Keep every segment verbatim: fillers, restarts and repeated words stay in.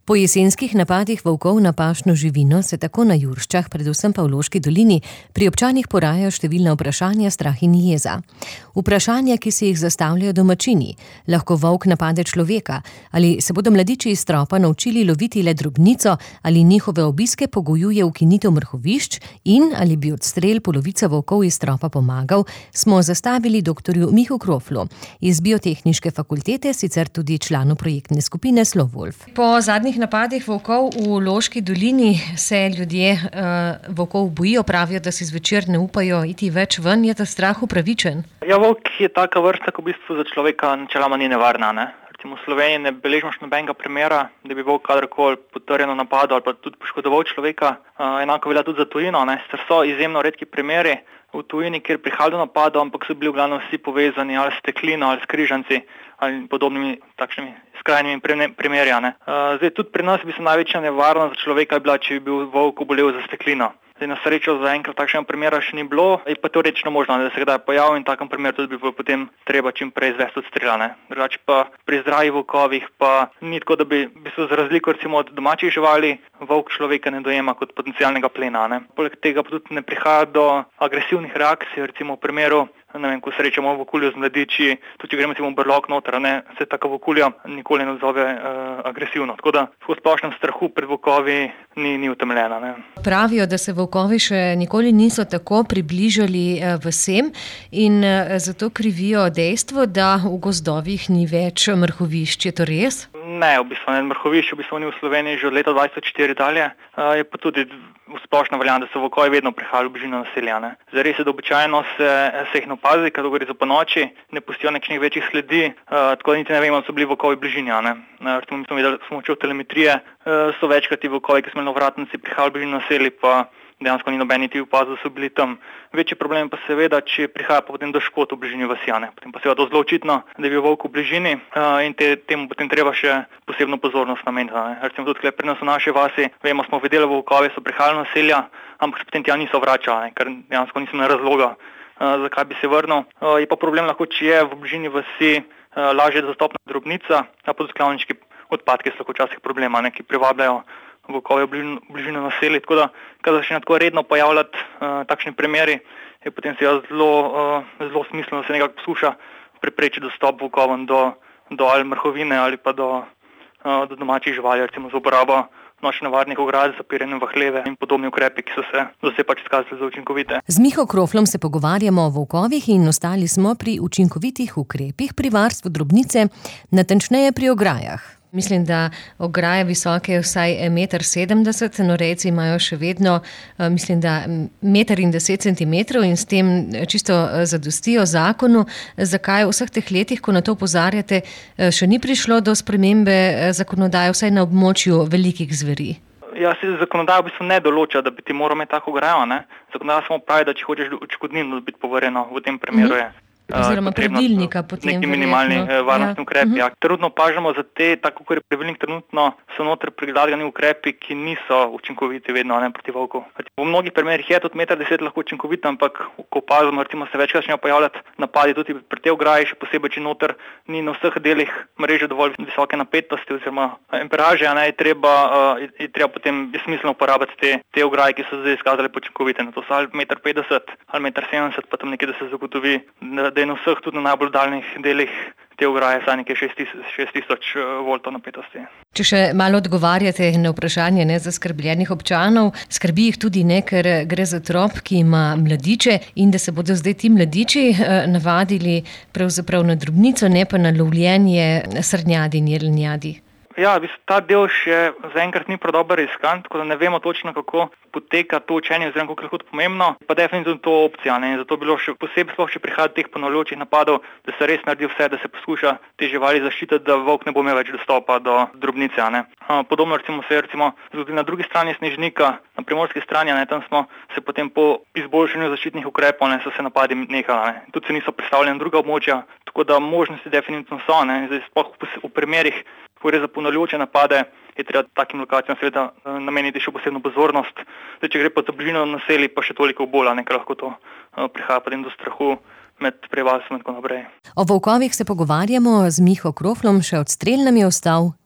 Po jesenskih napadih volkov na pašno živino se tako na Jurščah, predvsem pa v Loški dolini, pri občanih porajajo številna vprašanja, strah in jeza. Vprašanja, ki si jih zastavljajo domačini. Lahko volk napade človeka? Ali se bodo mladiči iz stropa naučili loviti le drobnico? Ali njihove obiske pogojuje ukinitev mrhovišč? In ali bi odstrel polovice volkov iz stropa pomagal, smo zastavili doktorju Mihu Kroflu iz Biotehniške fakultete, sicer tudi članu projektne skupine Slowwolf. Po zadnjih napadih volkov v Loški dolini se ljudje uh, volkov bojijo, pravijo, da si zvečer ne upajo iti več ven. Je ta strah upravičen? Ja, volk je taka vrsta, ki v bistvu za človeka načeloma ni nevarna, ne. Recimo v Sloveniji ne beležimo še nobenega primera, da bi volk kadarkoli potrjeno napadal ali pa tudi poškodoval človeka. Uh, enako velja tudi za tujino, ne. Sicer so izjemno redki primeri v tujini, kjer prihaja do napadov, ampak so bili v glavnem vsi povezani ali s steklino ali s križanci ali podobnimi takšnimi skrajnimi primeri. Uh, zdaj tudi pri nas bi se največja nevarnost za človeka bila, če bi bil volk obolel za steklino. Zdaj na srečo zaenkrat takšnega primera še ni bilo, je pa teoretično možno, da se kdaj pojavi in v takem primeru tudi bi bilo potem treba čim prej izvesti odstrela. Drugače pa pri zdravih volkovih pa ni tako, da bi, bi se za razliko recimo od domačih živali volk človeka ne dojema kot potencialnega plena. Ne. Poleg tega pa tudi ne prihaja do agresivnih reakcij, recimo v primeru, ne vem, ko srečamo vokuljo z mladiči, tudi če gremo recimo v brlog noter, ne, se taka vokulja nikoli ne odzove uh, agresivno. Tako da v splošnem strahu pred volkovi ni, ni utemeljena. Ne. Pravijo, da se volkovi še nikoli niso tako približali uh, vsem in uh, zato krivijo dejstvo, da v gozdovih ni več mrhovišč. Je to res? Ne, v bistvu ne. Mrhovišč v bistvu ni v Sloveniji že od leta dva tisoč štiri dalje. Uh, je pa tudi v splošno veljano, da so volkovi vedno prihajali v bližino naselja. Ne. Zdaj res je, da običajno se, se jih ne opazi, kadar gre za ponoči, ne pustijo nekšnih večjih sledi, uh, tako da niti ne vemo, da so bili volkovi v bližini. Uh, recimo, mi smo videli s pomočjo telemetrije, uh, so večkrat ti volkovi, ki smo imeli na vratnici, prihajali v bližino naselja, pa dejansko ni noben niti opazil, da so bili tam. Večji problem pa seveda, če prihaja pa potem do škod v bližini vasi. Potem pa seveda to zelo očitno, da je bil volk v bližini uh, in te, temu potem treba še posebno pozornost nameniti. Recimo tudi pri nas v naši vasi, vemo, smo videli volkovi, so prihajali v naselja, ampak se potem tja niso vračali, ker dejansko nisem na razloga, uh, zakaj bi se vrnil. Uh, je pa problem lahko, če je v bližini vasi uh, lažje dostopna drobnica, a pa tudi klavniški odpadki so lahko včasih problema, ne, ki privabljajo volkove v bližino, bližino naselij. Tako da, kadar se tako redno pojavljati uh, takšni primeri, je potem seveda zelo, uh, zelo smiselno, da se nekako poskuša preprečiti dostop volkovom do, do ali mrhovine ali pa do, uh, do domačih živali, recimo z uporabo nočno varnih ograd, zapiranje v hleve in podobni ukrepi, ki so se do zdaj pač izkazali za učinkovite. Z Miho Kroflom se pogovarjamo o volkovih in ostali smo pri učinkovitih ukrepih pri varstvu drobnice, natančneje pri ograjah. Mislim, da ograje visoke vsaj meter sedemdeset, norejci imajo še vedno, mislim, da meter in deset centimetrov in s tem čisto zadostijo zakonu. Zakaj v vseh teh letih, ko na to opozarjate, še ni prišlo do spremembe zakonodaje, vsaj na območju velikih zveri? Ja, se zakonodaja v bistvu ne določa, da bi ti moral imeti tako ograjo, ne. Zakonodaja samo pravi, da če hočeš odškodnino dobiti povrjeno, v tem primeru je. Oziroma pravilnika potem. Neki minimalni uh, varnostni ukrepi. Ja. Trenutno opažamo za te, tako kot je pravilnik, trenutno so noter predlagani ukrepi, ki niso učinkoviti vedno, ne, proti volku. V mnogih primerih je tudi meter deset lahko učinkovit, ampak ko opazimo, recimo se večkrat začnejo pojavljati napadi tudi pri tej ograji, še posebej, če noter ni na vseh delih mreže dovolj visoke napetosti oziroma emperaže, ne, je treba, uh, je, je treba potem smiselno uporabiti te, te ograje, ki so zdaj izkazali počinkovite. Na to so ali meter petdeset ali meter sedemdeset, pa tam nekaj, da se zagotovi, da da je na vseh, tudi na najbolj daljnih delih te ograje saj nekaj šest tisoč voltov napetosti. Če še malo odgovarjate na vprašanje nezaskrbljenih občanov, skrbi jih tudi ne, ker gre za trop, ki ima mladiče in da se bodo zdaj ti mladiči navadili pravzaprav na drobnico, ne pa na lovljenje srnjadi in jelenjadi. Ja, ta del še zaenkrat ni prav dobro iskan, tako da ne vemo točno, kako poteka to učenje oziroma kako je lahko pomembno, pa definitivno to opcija. Ne? Zato bilo še posebej sploh, če prihaja teh ponavljajočih napadov, da se res naredi vse, da se poskuša te živali zaščititi, da volk ne bo imel več dostopa do drobnice. Ne? Podobno recimo se je recimo zgodilo na drugi strani Snežnika, na primorski strani, ne? Tam smo se potem po izboljšanju zaščitnih ukrepov, ne, so se napadi nehali. Ne? Tudi se niso predstavljali druga območja, tako da možnosti definitivno so. Ne? Zdaj, sploh v primerih, ko gre za ponavljajoče napade, je treba takim lokacijam seveda nameniti še posebno pozornost. Zdaj, če gre pa za bližino naselij, pa še toliko bolj, ker lahko to prihaja potem do strahu med prebivalstvom in tako naprej. O volkovih se pogovarjamo z Miho Kroflom, še odstrel nam je ostal.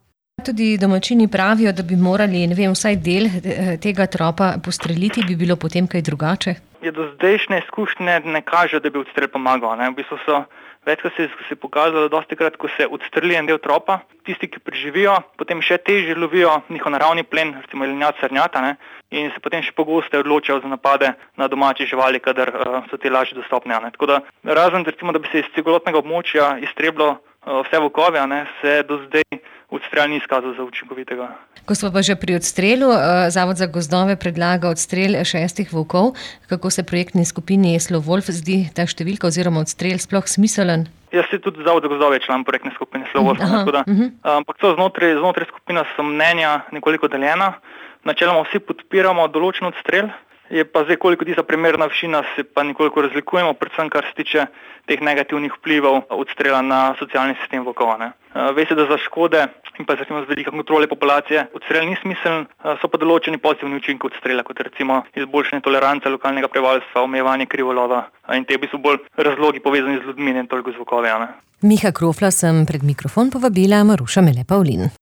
tudi domačini pravijo, da bi morali, ne vem, vsaj del tega tropa postreliti, bi bilo potem kaj drugače? Je do zdajšnje izkušnje ne kaže, da bi odstrel pomagal. Ne? V bistvu so večkrat se je pokazalo, dosti krat, ko se odstreli en del tropa, tisti, ki preživijo, potem še težje lovijo njihov naravni plen, recimo jelenjad, srnjata, ne? In se potem še pogosteje odločajo za napade na domače živali, kadar uh, so te lažje dostopne. Ne? Tako da razen, recimo, da bi se iz celotnega območja iztrebilo uh, vse volkove, ne, se do zdaj odstrel ni izkazal za učinkovitega. Ko smo pa že pri odstrelu, Zavod za gozdove predlaga odstrel šestih volkov. Kako se projektni skupini Slo-Wolf zdi ta številka oziroma odstrel sploh smiselen? Jaz se tudi Zavod za gozdove član projektne skupine Slo-Wolf. Ampak so znotraj, znotraj skupina so mnenja nekoliko deljena. Načeloma vsi podpiramo določen odstrel. Je pa zdaj, koliko tista primerna višina, se pa nekoliko razlikujemo, predvsem kar se tiče teh negativnih vplivov odstrela na socialni sistem volkova. Veste, da za škode in pa recimo z velike kontrole populacije odstrel ni smiseln, so pa določeni pozitivni učinki odstrela, kot recimo izboljšanje tolerance lokalnega prebivalstva, omejevanje krivolova in te bi so bolj razlogi povezani z ljudmi, ne toliko z volkovi. Miha Krofla sem pred mikrofon povabila Maruša Mele Pavlin.